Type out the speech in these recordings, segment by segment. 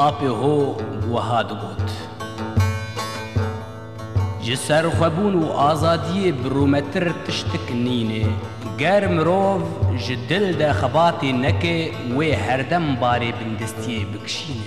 آپی هو وها دگوت جسر خوابون و آزادی برومتر تشتک نینه گر مروف جدل ده خباتی نکه و هردم باری بندستی بکشینه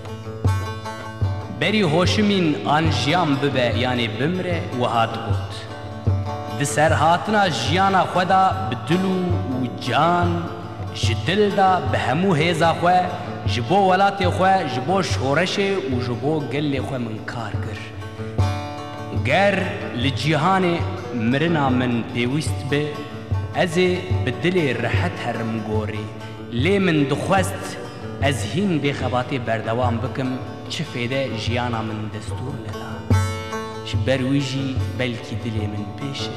بری هوشمین آن جیان ببه یعنی بمره وها دگوت ده سرهاتنا جیانا خدا بدلو و جان جدل دا به همو هیزا خواه جبو ولات خواه جبو شورش و جبو گل خواه من کار گر گر لجیهان مرنا من پیوست به از بدل رحت هرم گوری لی من دخواست از هین بخباتی بردوام بکم چه فیده جیانا من دستور ندا چه برویجی بلکی دلی من پیشه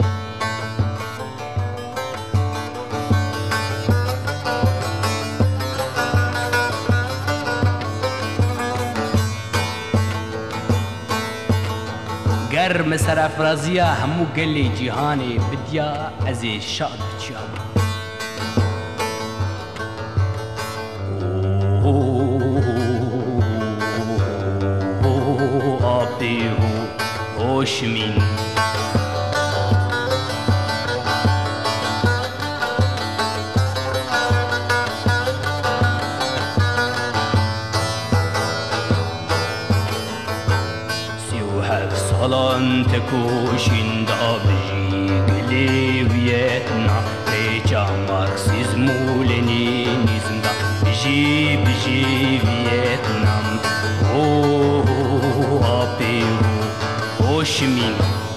گر مسر افرازیا همو گلی جیهانی بدیا از شاد بچیام آبی هوشمین سالان تکوشین دا بجی گلیویتنا ریچا مارکسیزمو لنینیزم دا بجی ویتنام آبی هوشمین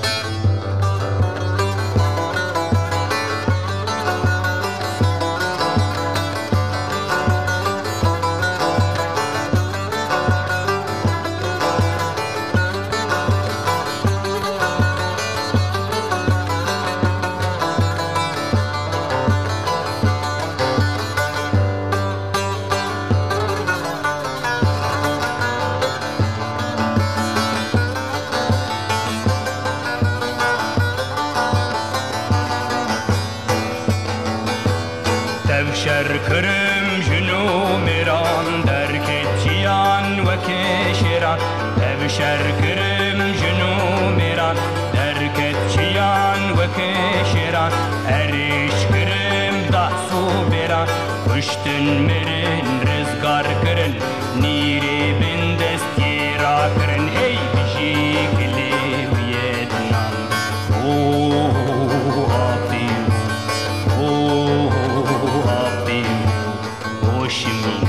شر کرم جنو میران درک جیان و کشیران شر کرم جنو میران درک جیان و کشیران هریش کرم دحسو بیران پشتن مرن رزگار کرن نیری بندستی را کرن ای بجی گلی ویتنام هوشمین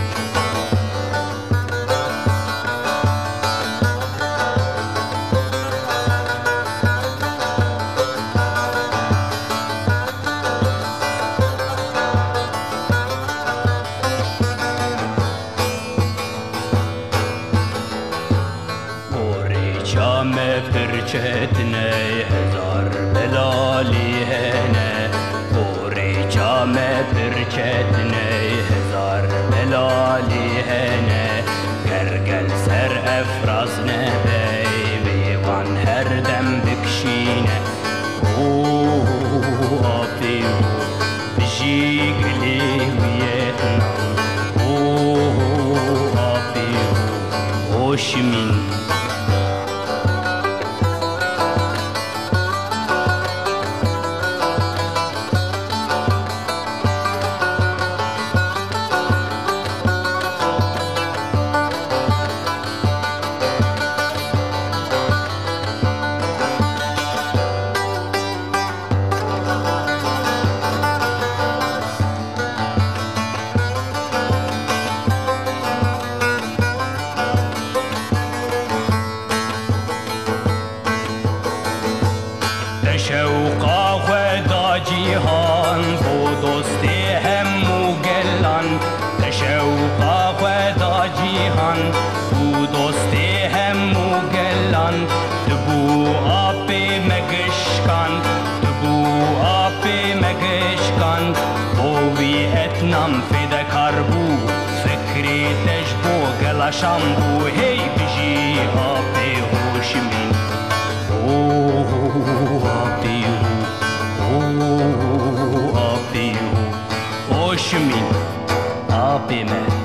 شام پرچتنه هزار بلالی هنه بوری شام پرچتنه هزار بلالی هنه گرگل سر افراز نبی بیوان هر دم بکشینه آبی بجی گلی ویتنام آبی هوشمین شوقا خدا جیهان بو دوستی همو گلان شوقا خدا جیهان بو دوستی همو گلان دبو آپی مگشکان دبو آپی مگشکان بو ویتنام فدکار بو فکری تجبو گلاشان بو هی بجی آپی هوشمین هوشمین آبی من